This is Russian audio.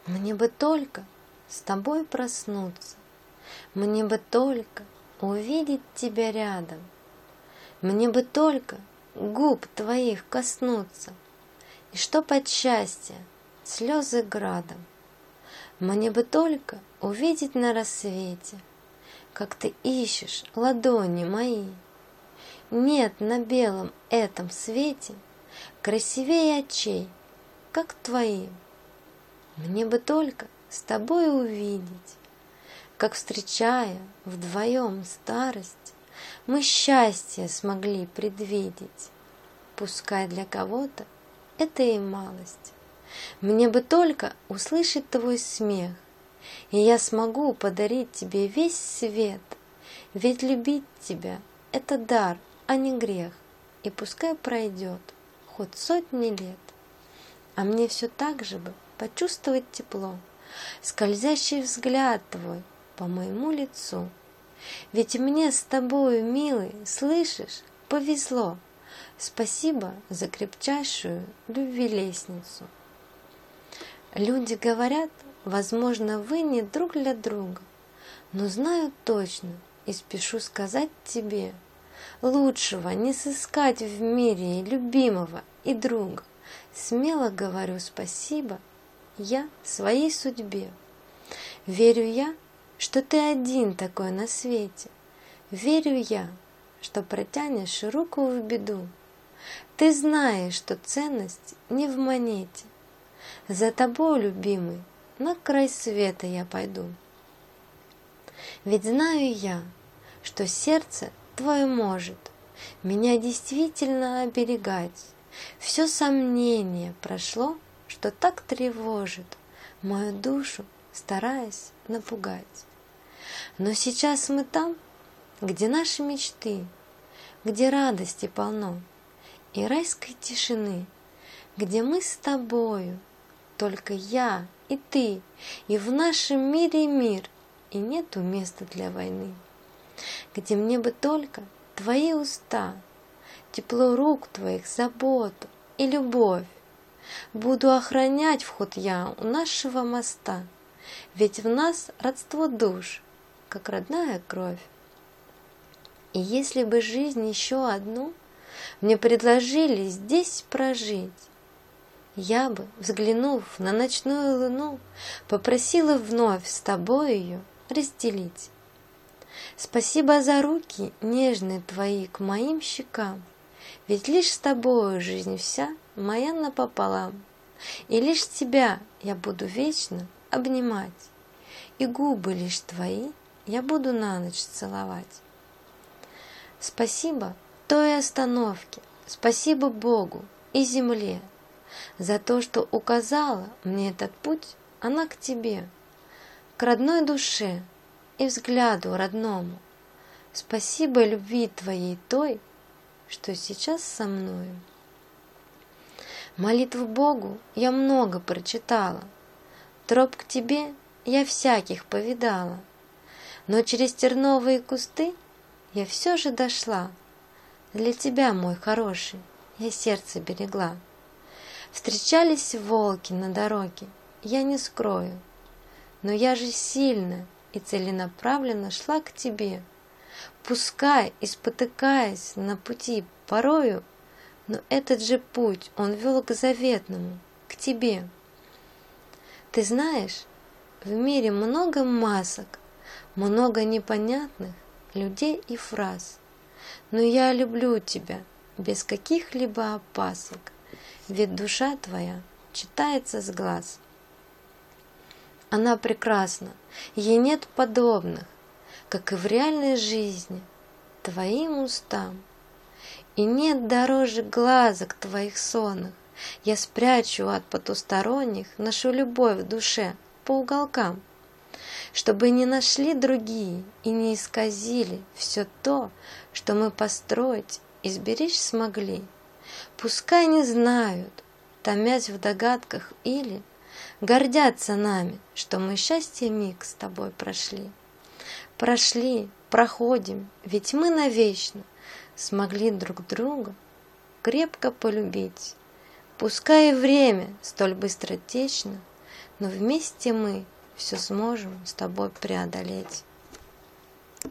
Мне бы только с тобой проснуться, мне бы только увидеть тебя рядом, мне бы только губ твоих коснуться, и чтоб от счастья слезы градом. Мне бы только увидеть на рассвете, как ты ищешь ладони мои. Нет на белом этом свете красивее очей, как твои. Мне бы только с тобой увидеть, как, встречая вдвоем старость, мы счастье смогли предвидеть. Пускай для кого-то это и малость. Мне бы только услышать твой смех, и я смогу подарить тебе весь свет. Ведь любить тебя — это дар, а не грех, и пускай пройдет хоть сотни лет. А мне все так же бы почувствовать тепло, скользящий взгляд твой по моему лицу. Ведь мне с тобою, милый, слышишь, повезло. Спасибо за крепчайшую любви лестницу. Люди говорят, возможно, вы не друг для друга, но знаю точно и спешу сказать тебе, лучшего не сыскать в мире и любимого, и друга. Смело говорю спасибо я своей судьбе. Верю я, что ты один такой на свете. Верю я, что протянешь руку в беду. Ты знаешь, что ценность не в монете. За тобой, любимый, на край света я пойду. Ведь знаю я, что сердце твое может меня действительно оберегать. Все сомнение прошло, что так тревожит мою душу, стараясь напугать. Но сейчас мы там, где наши мечты, где радости полно и райской тишины, где мы с тобою, только я и ты, и в нашем мире мир, и нету места для войны, где мне бы только твои уста, тепло рук твоих, заботу и любовь. Буду охранять вход я у нашего моста, ведь в нас родство душ, как родная кровь. И если бы жизнь еще одну мне предложили здесь прожить, я бы, взглянув на ночную луну, попросила вновь с тобой ее разделить. Спасибо за руки нежные твои к моим щекам, ведь лишь с тобою жизнь вся моя напополам, и лишь тебя я буду вечно обнимать, и губы лишь твои я буду на ночь целовать. Спасибо той остановке, спасибо Богу и земле за то, что указала мне этот путь она к тебе, к родной душе и взгляду родному. Спасибо любви твоей той, что сейчас со мною. Молитв Богу я много прочитала, троп к тебе я всяких повидала, но через терновые кусты я все же дошла. Для тебя, мой хороший, я сердце берегла. Встречались волки на дороге, я не скрою, но я же сильно и целенаправленно шла к тебе, пускай и спотыкаясь на пути порою, но этот же путь он вел к заветному, к тебе. Ты знаешь, в мире много масок, много непонятных людей и фраз, но я люблю тебя без каких-либо опасок, ведь душа твоя читается с глаз. Она прекрасна, ей нет подобных, как и в реальной жизни, твоим устам. И нет дороже глазок твоих сонных, я спрячу от потусторонних нашу любовь в душе по уголкам, чтобы не нашли другие и не исказили все то, что мы построить и сберечь смогли. Пускай не знают, томясь в догадках, или гордятся нами, что мы счастье миг с тобой прошли. Прошли, проходим, ведь мы навечно смогли друг друга крепко полюбить. Пускай и время столь быстротечно но вместе мы все сможем с тобой преодолеть.